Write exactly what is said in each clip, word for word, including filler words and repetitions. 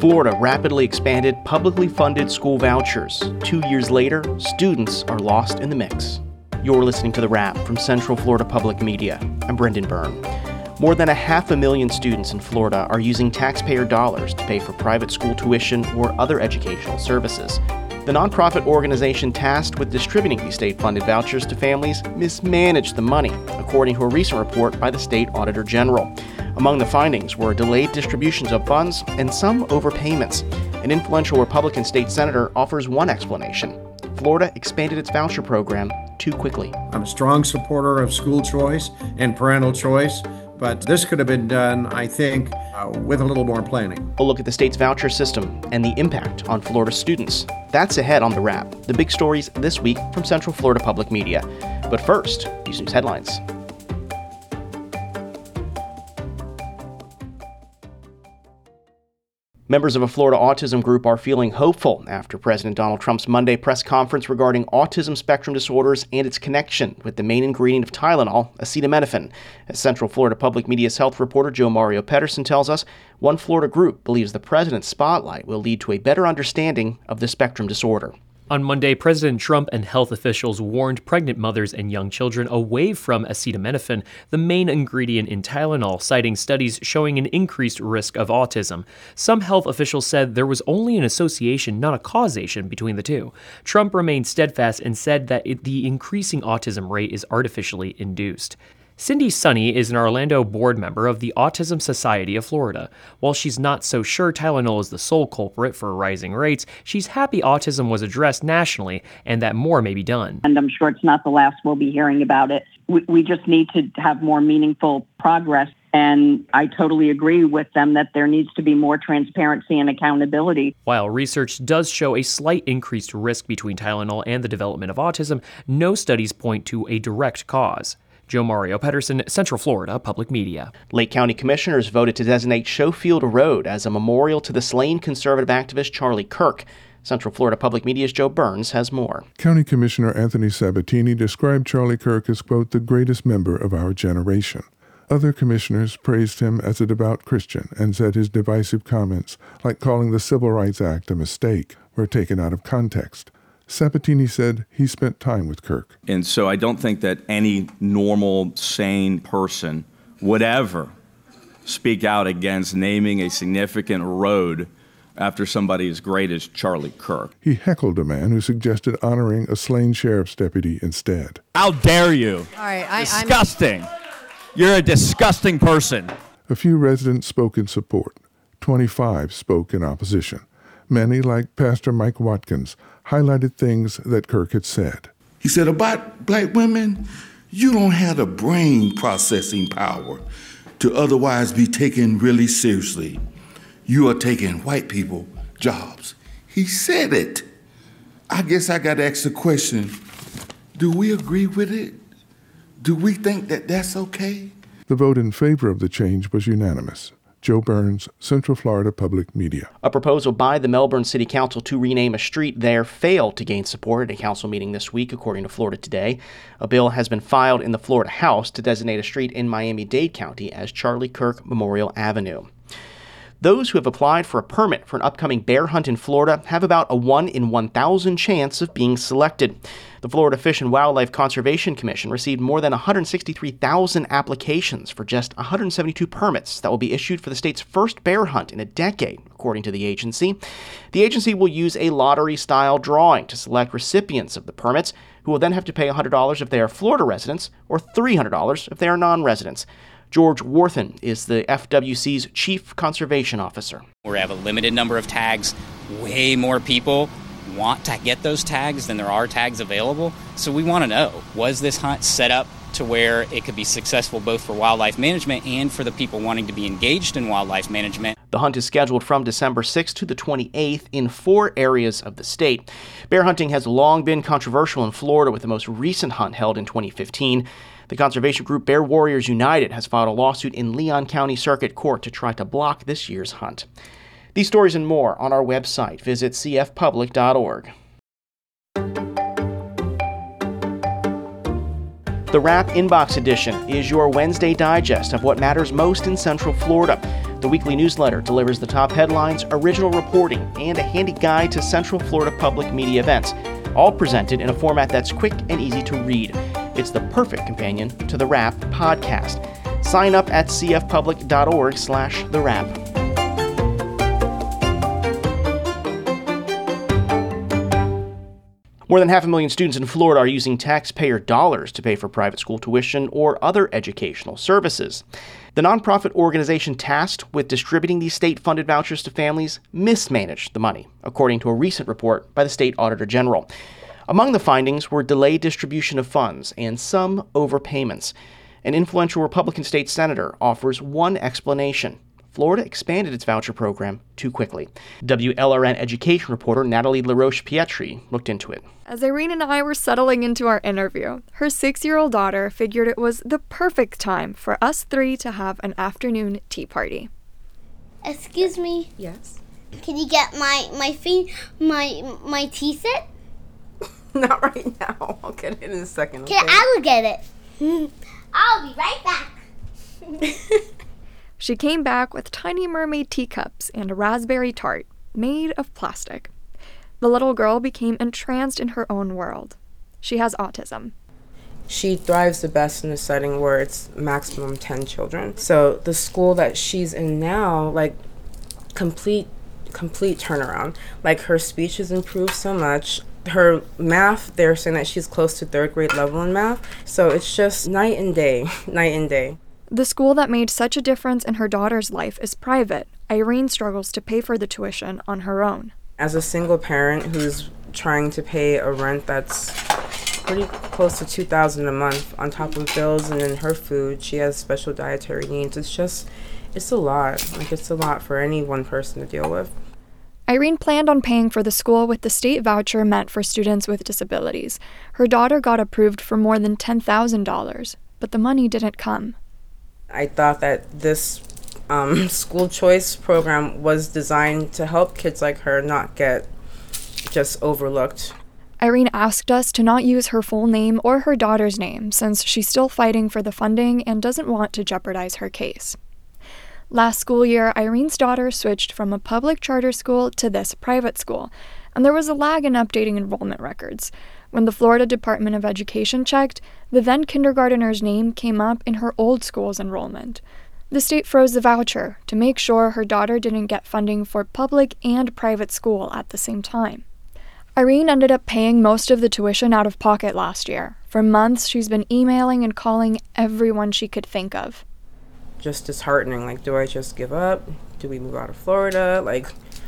Florida rapidly expanded publicly funded school vouchers. Two years later, students are lost in the mix. You're listening to The Wrap from Central Florida Public Media. I'm Brendan Byrne. More than a half a million students in Florida are using taxpayer dollars to pay for private school tuition or other educational services. The nonprofit organization tasked with distributing these state-funded vouchers to families mismanaged the money, according to a recent report by the State Auditor General. Among the findings were delayed distributions of funds and some overpayments. An influential Republican state senator offers one explanation. Florida expanded its voucher program too quickly. I'm a strong supporter of school choice and parental choice, but this could have been done, I think, uh, with a little more planning. A look at the state's voucher system and the impact on Florida students. That's ahead on The Wrap, the big stories this week from Central Florida Public Media. But first, these news headlines. Members of a Florida autism group are feeling hopeful after President Donald Trump's Monday press conference regarding autism spectrum disorders and its connection with the main ingredient of Tylenol, acetaminophen. As Central Florida Public Media's health reporter Joe Mario Pedersen tells us, one Florida group believes the president's spotlight will lead to a better understanding of the spectrum disorder. On Monday, President Trump and health officials warned pregnant mothers and young children away from acetaminophen, the main ingredient in Tylenol, citing studies showing an increased risk of autism. Some health officials said there was only an association, not a causation, between the two. Trump remained steadfast and said that it, the increasing autism rate is artificially induced. Cindy Sunny is an Orlando board member of the Autism Society of Florida. While she's not so sure Tylenol is the sole culprit for rising rates, she's happy autism was addressed nationally and that more may be done. And I'm sure it's not the last we'll be hearing about it. We, we just need to have more meaningful progress. And I totally agree with them that there needs to be more transparency and accountability. While research does show a slight increased risk between Tylenol and the development of autism, no studies point to a direct cause. Joe Mario Pedersen, Central Florida Public Media. Lake County commissioners voted to designate Schofield Road as a memorial to the slain conservative activist Charlie Kirk. Central Florida Public Media's Joe Burns has more. County Commissioner Anthony Sabatini described Charlie Kirk as, quote, the greatest member of our generation. Other commissioners praised him as a devout Christian and said his divisive comments, like calling the Civil Rights Act a mistake, were taken out of context. Sabatini said he spent time with Kirk. And so I don't think that any normal, sane person would ever speak out against naming a significant road after somebody as great as Charlie Kirk. He heckled a man who suggested honoring a slain sheriff's deputy instead. How dare you? All right, I, disgusting. I'm... You're a disgusting person. A few residents spoke in support. twenty-five spoke in opposition. Many, like Pastor Mike Watkins, highlighted things that Kirk had said. He said, about black women, you don't have the brain processing power to otherwise be taken really seriously. You are taking white people jobs. He said it. I guess I got to ask the question, do we agree with it? Do we think that that's okay? The vote in favor of the change was unanimous. Joe Burns, Central Florida Public Media. A proposal by the Melbourne City Council to rename a street there failed to gain support at a council meeting this week, according to Florida Today. A bill has been filed in the Florida House to designate a street in Miami-Dade County as Charlie Kirk Memorial Avenue. Those who have applied for a permit for an upcoming bear hunt in Florida have about a one in one thousand chance of being selected. The Florida Fish and Wildlife Conservation Commission received more than one hundred sixty-three thousand applications for just one hundred seventy-two permits that will be issued for the state's first bear hunt in a decade, according to the agency. The agency will use a lottery-style drawing to select recipients of the permits, who will then have to pay one hundred dollars if they are Florida residents or three hundred dollars if they are non-residents. George Worthen is the F W C's Chief Conservation Officer. We have a limited number of tags. Way more people want to get those tags than there are tags available. So we want to know, was this hunt set up to where it could be successful both for wildlife management and for the people wanting to be engaged in wildlife management? The hunt is scheduled from December sixth to the twenty-eighth in four areas of the state. Bear hunting has long been controversial in Florida, with the most recent hunt held in twenty fifteen. The conservation group Bear Warriors United has filed a lawsuit in Leon County Circuit Court to try to block this year's hunt. These stories and more on our website. Visit c f public dot org. The Wrap Inbox Edition is your Wednesday digest of what matters most in Central Florida. The weekly newsletter delivers the top headlines, original reporting, and a handy guide to Central Florida public media events, all presented in a format that's quick and easy to read. It's the perfect companion to The Wrap podcast. Sign up at cfpublic.org slash The Wrap. More than half a million students in Florida are using taxpayer dollars to pay for private school tuition or other educational services. The nonprofit organization tasked with distributing these state-funded vouchers to families mismanaged the money, according to a recent report by the State Auditor General. Among the findings were delayed distribution of funds and some overpayments. An influential Republican state senator offers one explanation. Florida expanded its voucher program too quickly. W L R N education reporter Natalie LaRoche-Pietri looked into it. As Irene and I were settling into our interview, her six-year-old daughter figured it was the perfect time for us three to have an afternoon tea party. Excuse me? Yes? Can you get my my fee, my my tea set? Not right now. I'll get it in a second. Okay, I will get it. I'll be right back. She came back with tiny mermaid teacups and a raspberry tart made of plastic. The little girl became entranced in her own world. She has autism. She thrives the best in a setting where it's maximum ten children. So the school that she's in now, like, complete, complete turnaround. Like, her speech has improved so much. Her math, they're saying that she's close to third grade level in math. So it's just night and day, night and day. The school that made such a difference in her daughter's life is private. Irene struggles to pay for the tuition on her own. As a single parent who's trying to pay a rent that's pretty close to two thousand dollars a month on top of bills and then her food, she has special dietary needs. It's just, it's a lot. Like, it's a lot for any one person to deal with. Irene planned on paying for the school with the state voucher meant for students with disabilities. Her daughter got approved for more than ten thousand dollars, but the money didn't come. I thought that this um, school choice program was designed to help kids like her not get just overlooked. Irene asked us to not use her full name or her daughter's name since she's still fighting for the funding and doesn't want to jeopardize her case. Last school year, Irene's daughter switched from a public charter school to this private school, and there was a lag in updating enrollment records. When the Florida Department of Education checked, the then kindergartner's name came up in her old school's enrollment. The state froze the voucher to make sure her daughter didn't get funding for public and private school at the same time. Irene ended up paying most of the tuition out of pocket last year. For months, she's been emailing and calling everyone she could think of. Just disheartening. Like, do I just give up? Do we move out of Florida? Like,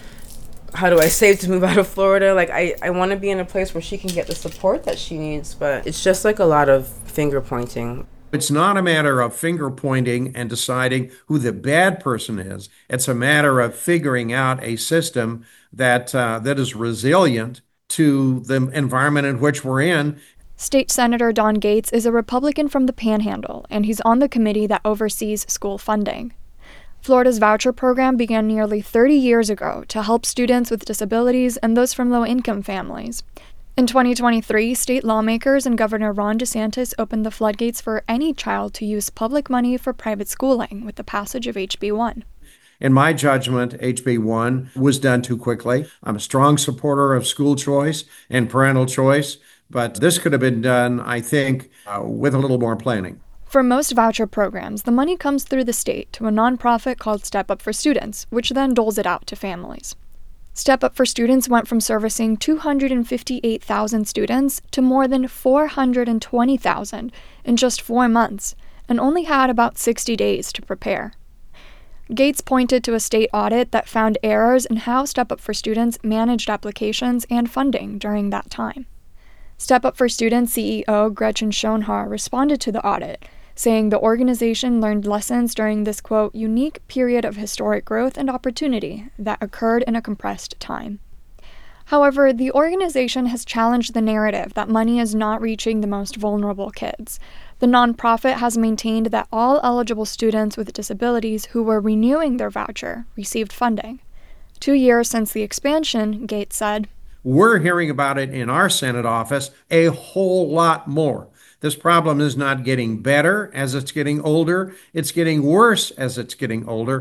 how do I save to move out of Florida? Like, I, I want to be in a place where she can get the support that she needs, but it's just like a lot of finger pointing. It's not a matter of finger pointing and deciding who the bad person is. It's a matter of figuring out a system that uh, that is resilient to the environment in which we're in. State Senator Don Gates is a Republican from the Panhandle, and he's on the committee that oversees school funding. Florida's voucher program began nearly thirty years ago to help students with disabilities and those from low-income families. In twenty twenty-three, state lawmakers and Governor Ron DeSantis opened the floodgates for any child to use public money for private schooling with the passage of H B one. In my judgment, H B one was done too quickly. I'm a strong supporter of school choice and parental choice, but this could have been done, I think, uh, with a little more planning. For most voucher programs, the money comes through the state to a nonprofit called Step Up for Students, which then doles it out to families. Step Up for Students went from servicing two hundred fifty-eight thousand students to more than four hundred twenty thousand in just four months, and only had about sixty days to prepare. Gates pointed to a state audit that found errors in how Step Up for Students managed applications and funding during that time. Step Up for Students C E O Gretchen Schoenhar responded to the audit, saying the organization learned lessons during this, quote, unique period of historic growth and opportunity that occurred in a compressed time. However, the organization has challenged the narrative that money is not reaching the most vulnerable kids. The nonprofit has maintained that all eligible students with disabilities who were renewing their voucher received funding. Two years since the expansion, Gates said, "We're hearing about it in our Senate office a whole lot more. This problem is not getting better as it's getting older. It's getting worse as it's getting older."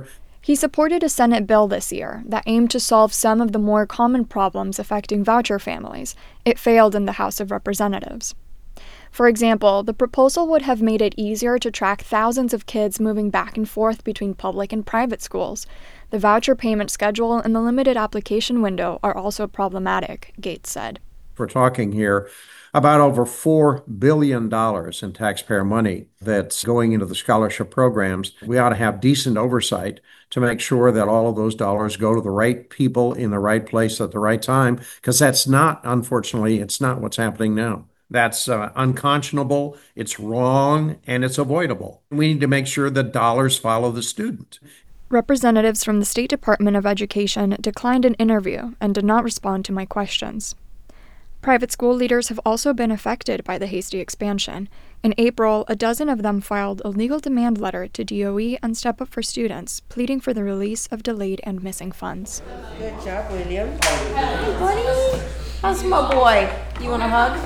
He supported a Senate bill this year that aimed to solve some of the more common problems affecting voucher families. It failed in the House of Representatives. For example, the proposal would have made it easier to track thousands of kids moving back and forth between public and private schools. The voucher payment schedule and the limited application window are also problematic, Gates said. We're talking here about over four billion dollars in taxpayer money that's going into the scholarship programs. We ought to have decent oversight to make sure that all of those dollars go to the right people in the right place at the right time, because that's not, unfortunately, it's not what's happening now. That's uh, unconscionable, it's wrong, and it's avoidable. We need to make sure that dollars follow the student. Representatives from the State Department of Education declined an interview and did not respond to my questions. Private school leaders have also been affected by the hasty expansion. In April, a dozen of them filed a legal demand letter to D O E and Step Up for Students, pleading for the release of delayed and missing funds. Good job, William. Hey, buddy. How's my boy? You want a hug?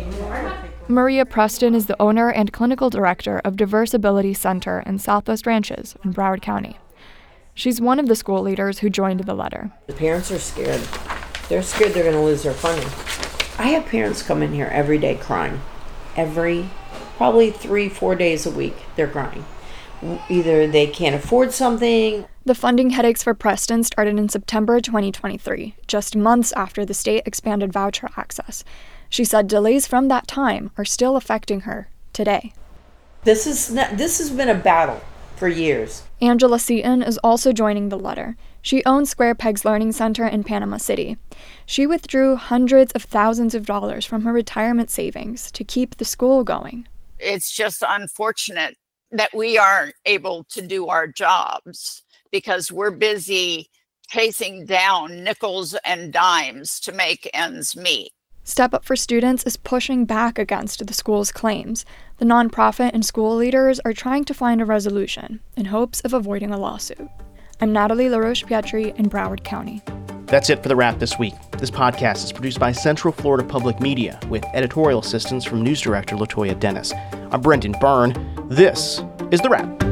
Maria Preston is the owner and clinical director of Diverse Ability Center in Southwest Ranches in Broward County. She's one of the school leaders who joined the letter. The parents are scared. They're scared they're going to lose their funding. I have parents come in here every day crying. Every, probably three, four days a week, they're crying. Either they can't afford something. The funding headaches for Preston started in September twenty twenty-three, just months after the state expanded voucher access. She said delays from that time are still affecting her today. This is not, this has been a battle for years. Angela Seaton is also joining the letter. She owns Square Pegs Learning Center in Panama City. She withdrew hundreds of thousands of dollars from her retirement savings to keep the school going. It's just unfortunate that we aren't able to do our jobs because we're busy chasing down nickels and dimes to make ends meet. Step Up for Students is pushing back against the school's claims. The nonprofit and school leaders are trying to find a resolution in hopes of avoiding a lawsuit. I'm Natalie LaRoche-Pietri in Broward County. That's it for The Wrap this week. This podcast is produced by Central Florida Public Media with editorial assistance from news director Latoya Dennis. I'm Brendan Byrne. This is The Wrap.